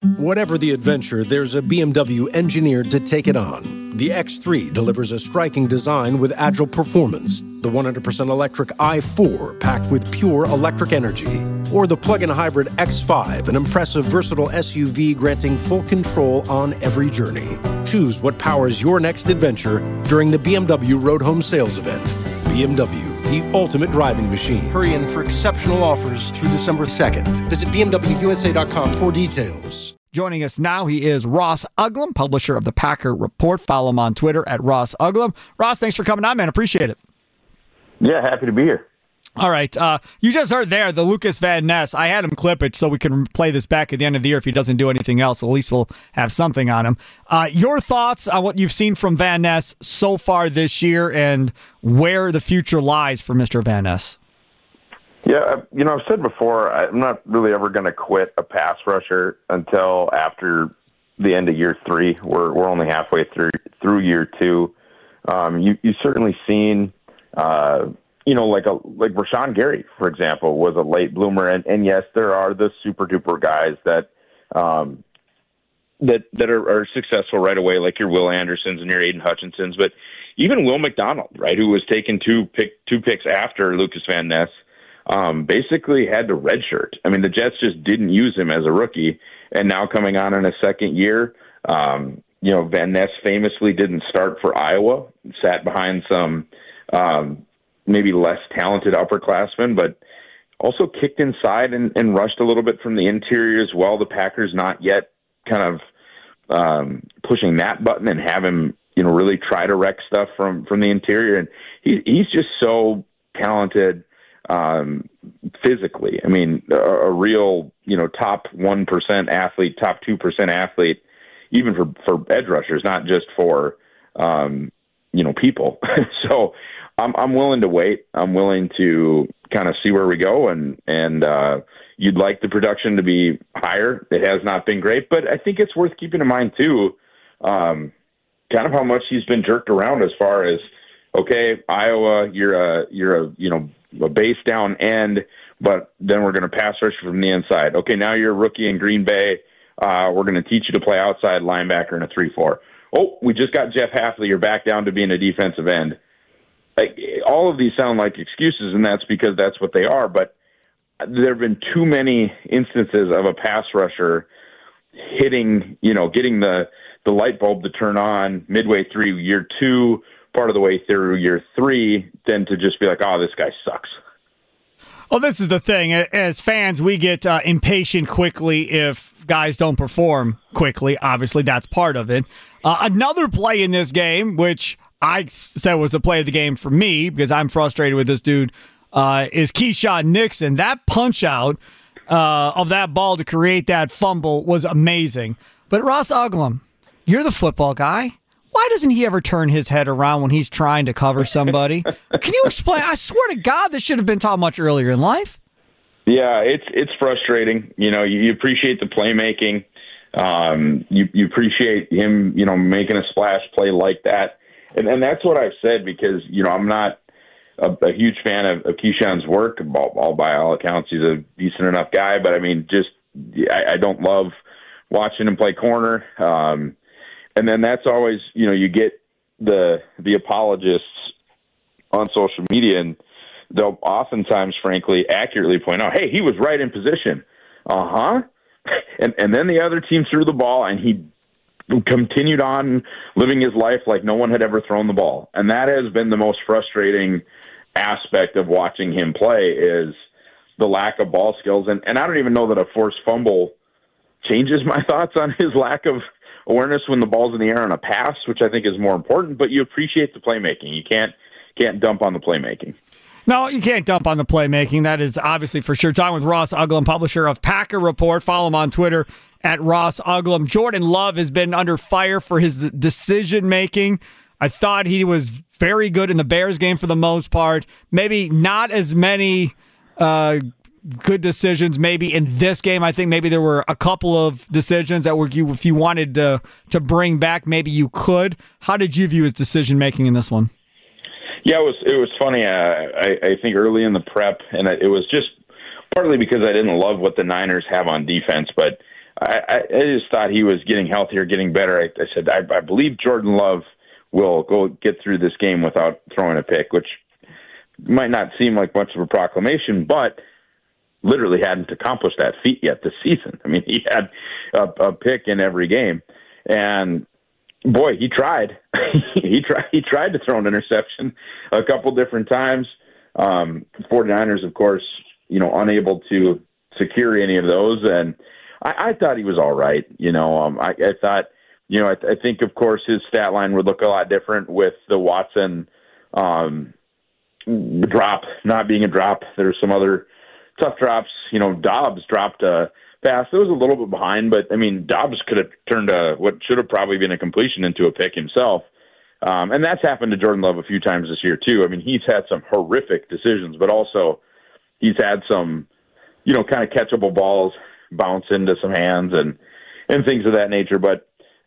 Whatever the adventure, there's a BMW engineered to take it on. The X3 delivers a striking design with agile performance. The 100% electric i4 packed with pure electric energy. Or the plug-in hybrid X5, an impressive versatile SUV granting full control on every journey. Choose what powers your next adventure during the BMW Road Home Sales Event. BMW, the ultimate driving machine. Hurry in for exceptional offers through December 2nd. Visit BMWUSA.com for details. Joining us now, he is Ross Uglum, publisher of the Packer Report. Follow him on Twitter at Ross Uglum. Ross, thanks for coming on, man. Appreciate it. Yeah, happy to be here. All right. You just heard there the Lucas Van Ness. I had him clip it so we can play this back at the end of the year if he doesn't do anything else. At least we'll have something on him. Your thoughts on what you've seen from Van Ness so far this year and where the future lies for Mr. Van Ness? Yeah, I've said before, I'm not really ever going to quit a pass rusher until after the end of year 3. We're only halfway through year 2. You've certainly seen, like Rashawn Gary, for example, was a late bloomer, and yes, there are the super duper guys that are successful right away, like your Will Andersons and your Aiden Hutchinsons, but even Will McDonald, right, who was taken two picks after Lucas Van Ness. Basically had to redshirt. I mean, the Jets just didn't use him as a rookie, and now coming on in a second year, Van Ness famously didn't start for Iowa, sat behind some maybe less talented upperclassmen, but also kicked inside and rushed a little bit from the interior as well. The Packers not yet kind of pushing that button and have him, really try to wreck stuff from the interior, and he's just so talented. Physically, I mean, a real, top 1% athlete, top 2% athlete, even for edge rushers, not just for, people. So I'm willing to wait. I'm willing to kind of see where we go. And you'd like the production to be higher. It has not been great, but I think it's worth keeping in mind too, kind of how much he's been jerked around as far as, okay, Iowa, you're a base down end, but then we're going to pass rush from the inside. Okay, now you're a rookie in Green Bay. We're going to teach you to play outside linebacker in a 3-4. Oh, we just got Jeff Hafley. You're back down to being a defensive end. All of these sound like excuses, and that's because that's what they are, but there have been too many instances of a pass rusher hitting, getting the light bulb to turn on midway through year 2, part of the way through year 3, than to just be like, oh, this guy sucks. Well, this is the thing. As fans, we get impatient quickly if guys don't perform quickly. Obviously, that's part of it. Another play in this game, which I said was the play of the game for me because I'm frustrated with this dude, is Keyshawn Nixon. That punch-out of that ball to create that fumble was amazing. But Ross Uglum, you're the football guy. Why doesn't he ever turn his head around when he's trying to cover somebody? Can you explain? I swear to God, this should have been taught much earlier in life. Yeah, it's frustrating. You appreciate the playmaking. You appreciate him, making a splash play like that. And that's what I've said because, I'm not a huge fan of Keyshawn's work. All by all accounts, he's a decent enough guy. But, I mean, I don't love watching him play corner. And then that's always, you get the apologists on social media, and they'll oftentimes, frankly, accurately point out, hey, he was right in position. And then the other team threw the ball, and he continued on living his life like no one had ever thrown the ball. And that has been the most frustrating aspect of watching him play is the lack of ball skills. And I don't even know that a forced fumble changes my thoughts on his lack of awareness when the ball's in the air on a pass, which I think is more important, but you appreciate the playmaking. You can't dump on the playmaking. No, you can't dump on the playmaking. That is obviously for sure. Talking with Ross Uglum, publisher of Packer Report. Follow him on Twitter at Ross Uglum. Jordan Love has been under fire for his decision-making. I thought he was very good in the Bears game for the most part. Maybe not as many good decisions maybe in this game. I think maybe there were a couple of decisions that were if you wanted to bring back, maybe you could. How did you view his decision-making in this one? Yeah, it was funny. I think early in the prep, and it was just partly because I didn't love what the Niners have on defense, but I just thought he was getting healthier, getting better. I said, I believe Jordan Love will go get through this game without throwing a pick, which might not seem like much of a proclamation, but literally hadn't accomplished that feat yet this season. I mean, he had a pick in every game, and boy, he tried. he tried to throw an interception a couple different times. 49ers, of course, unable to secure any of those, and I thought he was all right. I thought, I think, of course, his stat line would look a lot different with the Watson drop not being a drop. There's some other tough drops. Dobbs dropped a pass. It was a little bit behind, but, I mean, Dobbs could have turned what should have probably been a completion into a pick himself. And that's happened to Jordan Love a few times this year, too. I mean, he's had some horrific decisions, but also he's had some, kind of catchable balls bounce into some hands and things of that nature. But,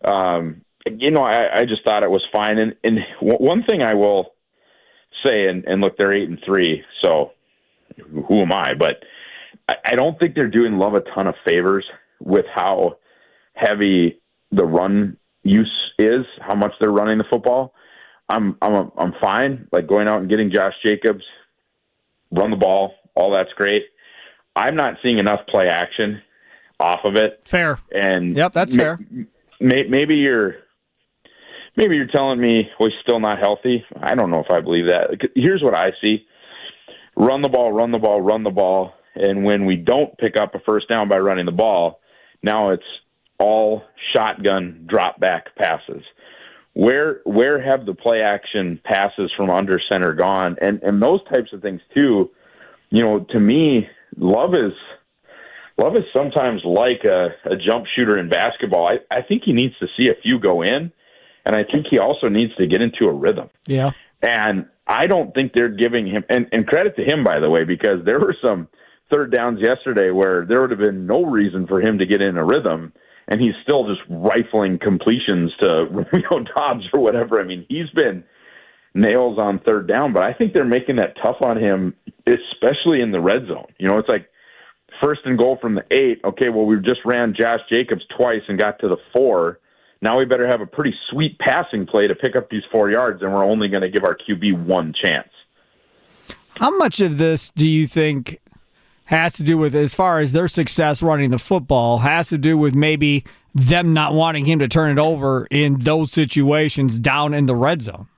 I just thought it was fine. And one thing I will say, and look, they're 8-3, so who am I? But I don't think they're doing Love a ton of favors with how heavy the run use is, how much they're running the football. I'm fine, like going out and getting Josh Jacobs, run the ball, all that's great. I'm not seeing enough play action off of it. Fair. And yep, that's fair. Maybe you're telling me he's still not healthy. I don't know if I believe that. Here's what I see. Run the ball, run the ball, run the ball. And when we don't pick up a first down by running the ball, now it's all shotgun drop back passes. Where have the play action passes from under center gone? And those types of things too, to me, Love is sometimes like a jump shooter in basketball. I think he needs to see a few go in, and I think he also needs to get into a rhythm. Yeah. And I don't think they're giving him, and credit to him, by the way, because there were some third downs yesterday where there would have been no reason for him to get in a rhythm, and he's still just rifling completions to Dobbs or whatever. I mean, he's been nails on third down, but I think they're making that tough on him, especially in the red zone. It's like first and goal from the 8. Okay, well, we just ran Josh Jacobs twice and got to the 4. Now we better have a pretty sweet passing play to pick up these 4 yards, and we're only going to give our QB one chance. How much of this do you think has to do with, as far as their success running the football, has to do with maybe them not wanting him to turn it over in those situations down in the red zone?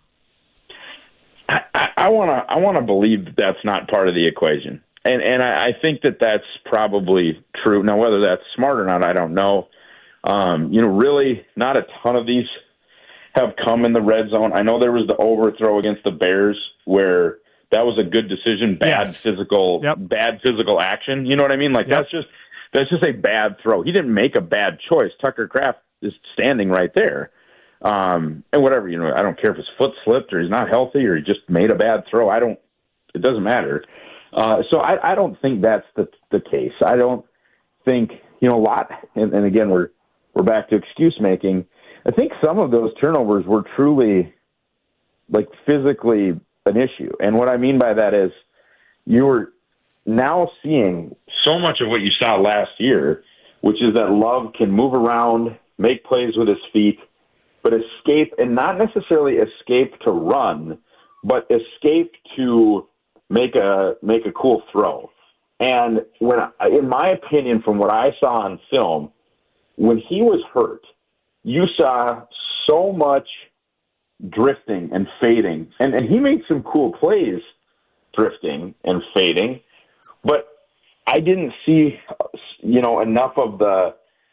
I want to believe that that's not part of the equation, and I think that that's probably true. Now, whether that's smart or not, I don't know. Really, not a ton of these have come in the red zone. I know there was the overthrow against the Bears where that was a good decision, bad physical action. You know what I mean? Like that's just a bad throw. He didn't make a bad choice. Tucker Kraft is standing right there. And whatever, I don't care if his foot slipped or he's not healthy or he just made a bad throw. It doesn't matter. So I don't think that's the case. I don't think, a lot, and again, we're back to excuse making. I think some of those turnovers were truly like physically an issue. And what I mean by that is you're now seeing so much of what you saw last year, which is that Love can move around, make plays with his feet, but escape, and not necessarily escape to run, but escape to make a cool throw. And in my opinion, from what I saw on film, when he was hurt, you saw so much drifting and fading, and he made some cool plays drifting and fading, but I didn't see, enough of the,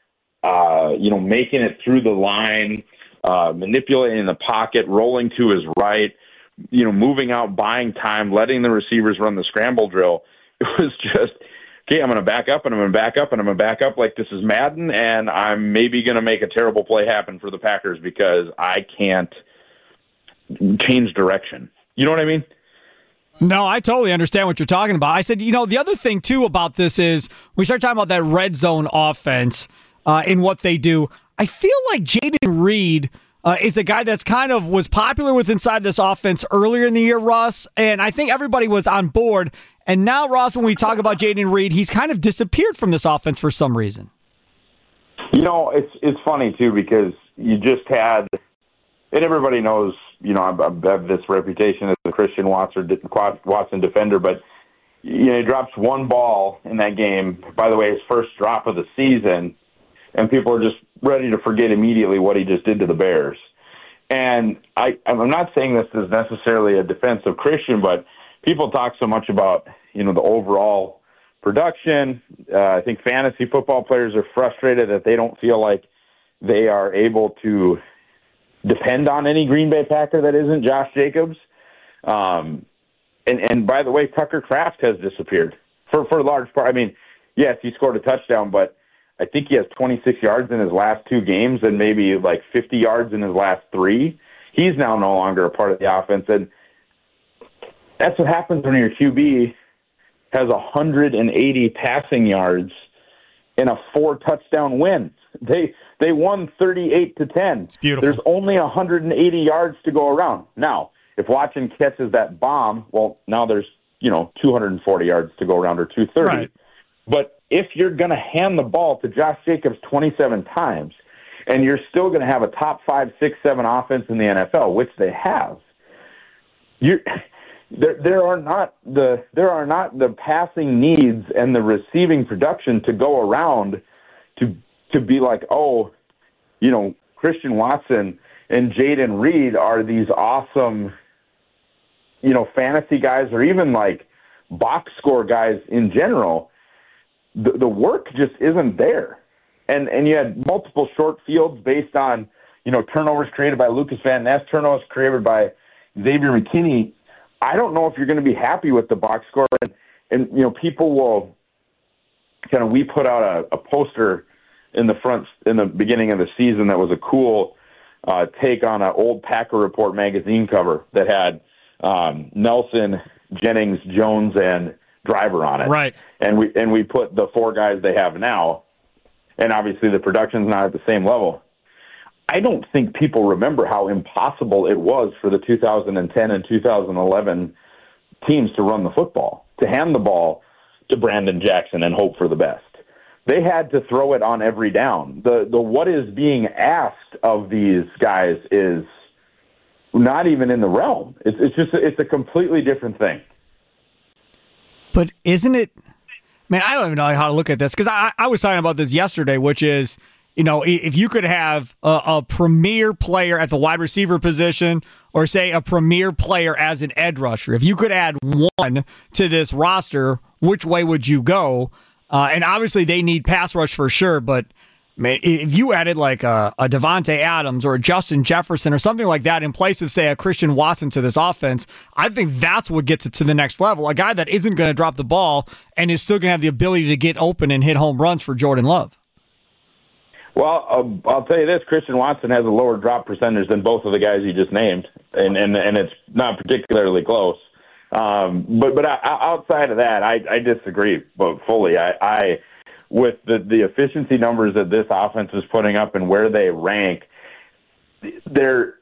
making it through the line, manipulating the pocket, rolling to his right, moving out, buying time, letting the receivers run the scramble drill. It was just, okay, I'm going to back up, and I'm going to back up, and I'm going to back up like this is Madden, and I'm maybe going to make a terrible play happen for the Packers because I can't change direction. You know what I mean? No, I totally understand what you're talking about. I said, the other thing, too, about this is we start talking about that red zone offense and what they do. I feel like Jayden Reed is a guy that's kind of was popular with inside this offense earlier in the year, Russ, and I think everybody was on board. And now, Ross, when we talk about Jayden Reed, he's kind of disappeared from this offense for some reason. It's funny too because you just had, and everybody knows, I have this reputation as a Christian Watson defender, but he drops one ball in that game. By the way, his first drop of the season, and people are just ready to forget immediately what he just did to the Bears. And I'm not saying this is necessarily a defense of Christian, but people talk so much about the overall production. I think fantasy football players are frustrated that they don't feel like they are able to depend on any Green Bay Packer that isn't Josh Jacobs. And by the way, Tucker Kraft has disappeared for a large part. I mean, yes, he scored a touchdown, but I think he has 26 yards in his last 2 games and maybe like 50 yards in his last 3. He's now no longer a part of the offense. And that's what happens when your QB has 180 passing yards in a 4-touchdown win. They won 38-10. It's beautiful. There's only 180 yards to go around. Now, if Watson catches that bomb, well, now there's 240 yards to go around or 230. Right. But if you're going to hand the ball to Josh Jacobs 27 times, and you're still going to have a top 5, 6, 7 offense in the NFL, which they have, there are not the passing needs and the receiving production to go around to be like, Christian Watson and Jaden Reed are these awesome, fantasy guys, or even like box score guys in general. The work just isn't there. And you had multiple short fields based on, turnovers created by Lucas Van Ness, turnovers created by Xavier McKinney. I don't know if you're going to be happy with the box score. And people will we put out a poster in the beginning of the season that was a cool take on an old Packer Report magazine cover that had Nelson, Jennings, Jones, and Driver on it. Right. And we put the 4 guys they have now, and obviously the production's not at the same level. I don't think people remember how impossible it was for the 2010 and 2011 teams to run the football, to hand the ball to Brandon Jackson and hope for the best. They had to throw it on every down. The what is being asked of these guys is not even in the realm. It's a completely different thing. But isn't it? Man, I don't even know how to look at this because I was talking about this yesterday, which is, if you could have a premier player at the wide receiver position or, say, a premier player as an edge rusher, if you could add one to this roster, which way would you go? And obviously they need pass rush for sure, but man, if you added like a Devontae Adams or a Justin Jefferson or something like that in place of, say, a Christian Watson to this offense, I think that's what gets it to the next level. A guy that isn't going to drop the ball and is still going to have the ability to get open and hit home runs for Jordan Love. Well, I'll tell you this: Christian Watson has a lower drop percentage than both of the guys you just named, and it's not particularly close. But outside of that, I disagree, but fully. I with the efficiency numbers that this offense is putting up and where they rank, they're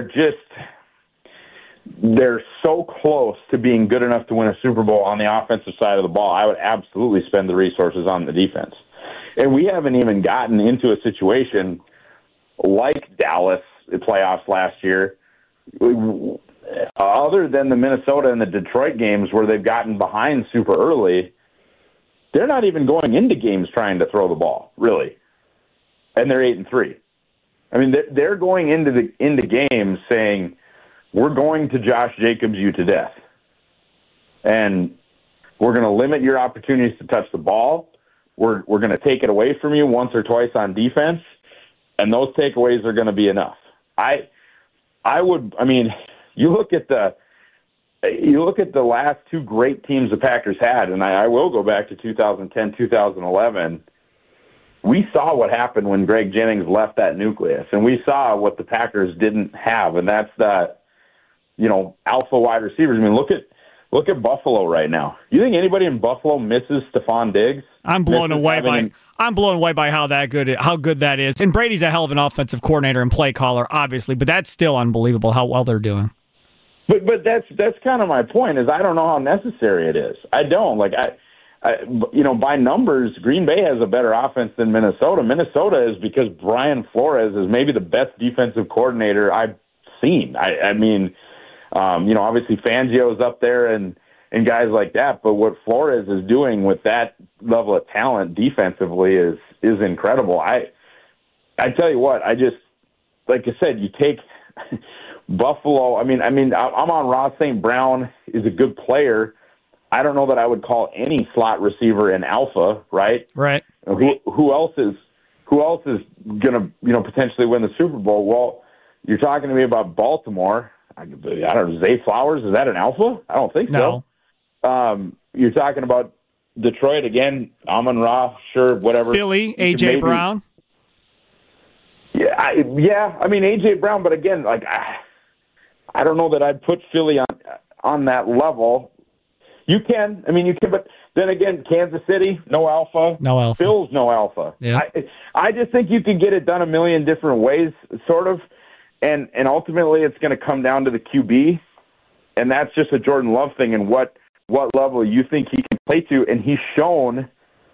so close to being good enough to win a Super Bowl on the offensive side of the ball. I would absolutely spend the resources on the defense. And we haven't even gotten into a situation like Dallas playoffs last year, other than the Minnesota and the Detroit games where they've gotten behind super early. They're not even going into games trying to throw the ball, really. And they're 8-3. I mean, they're going into games saying, we're going to Josh Jacobs you to death. And we're going to limit your opportunities to touch the ball. We're going to take it away from you once or twice on defense, and those takeaways are going to be enough. You look at the last 2 great teams the Packers had, and I will go back to 2010, 2011. We saw what happened when Greg Jennings left that nucleus, and we saw what the Packers didn't have, and that's the, alpha wide receivers. I mean, look at Buffalo right now. You think anybody in Buffalo misses Stephon Diggs? I'm blown away by how good that is. And Brady's a hell of an offensive coordinator and play caller, obviously, but that's still unbelievable how well they're doing. But that's kind of my point. Is I don't know how necessary it is. I don't by numbers, Green Bay has a better offense than Minnesota. Minnesota is because Brian Flores is maybe the best defensive coordinator I've seen. I mean, obviously Fangio's up there and guys like that, but what Flores is doing with that level of talent defensively is incredible. I tell you what, like I said, you take Buffalo. I mean, I'm on Ross St. Brown is a good player. I don't know that I would call any slot receiver an alpha, right? Right. Who else is gonna potentially win the Super Bowl? Well, you're talking to me about Baltimore. I don't know. Zay Flowers, is that an alpha? I don't think so. No. You're talking about Detroit again. Amon-Ra, sure, whatever. Philly, A.J. Brown. Yeah, I mean A.J. Brown, but again, like I don't know that I'd put Philly on that level. You can, but then again, Kansas City, no alpha. No alpha. Phil's no alpha. Yeah. I just think you can get it done a million different ways, sort of, and ultimately it's going to come down to the QB, and that's just a Jordan Love thing and what level you think he can play to, and he's shown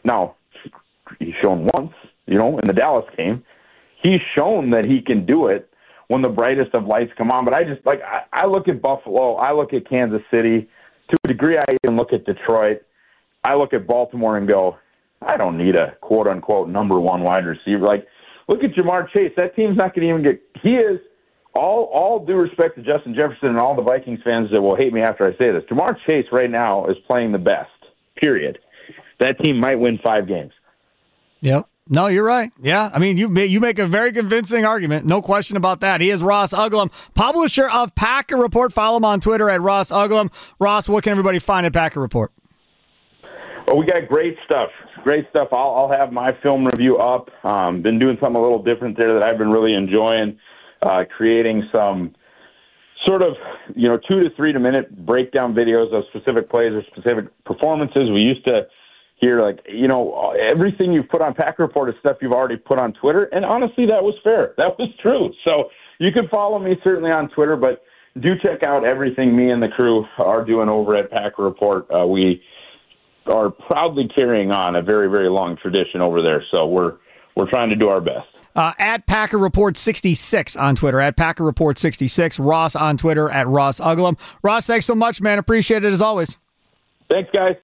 once, in the Dallas game. He's shown that he can do it when the brightest of lights come on. But I look at Buffalo, I look at Kansas City. To a degree, I even look at Detroit. I look at Baltimore and go, I don't need a quote-unquote number one wide receiver. Like, look at Jamar Chase. That team's not going to even get – he is, all due respect to Justin Jefferson and all the Vikings fans that will hate me after I say this, Jamar Chase right now is playing the best, period. That team might win 5 games. Yep. No, you're right. Yeah, I mean, you make a very convincing argument. No question about that. He is Ross Uglem, publisher of Packer Report. Follow him on Twitter at Ross Uglem. Ross, what can everybody find at Packer Report? Well, we got great stuff. I'll have my film review up. Been doing something a little different there that I've been really enjoying, creating some sort of 2 to 3 minute breakdown videos of specific plays or specific performances. We used to here, everything you've put on Packer Report is stuff you've already put on Twitter, and honestly, that was fair. That was true. So you can follow me certainly on Twitter, but do check out everything me and the crew are doing over at Packer Report. We are proudly carrying on a very, very long tradition over there, so we're trying to do our best. At Packer Report 66 on Twitter, at Packer Report 66. Ross on Twitter at Ross Uglem. Ross, thanks so much, man. Appreciate it as always. Thanks, guys.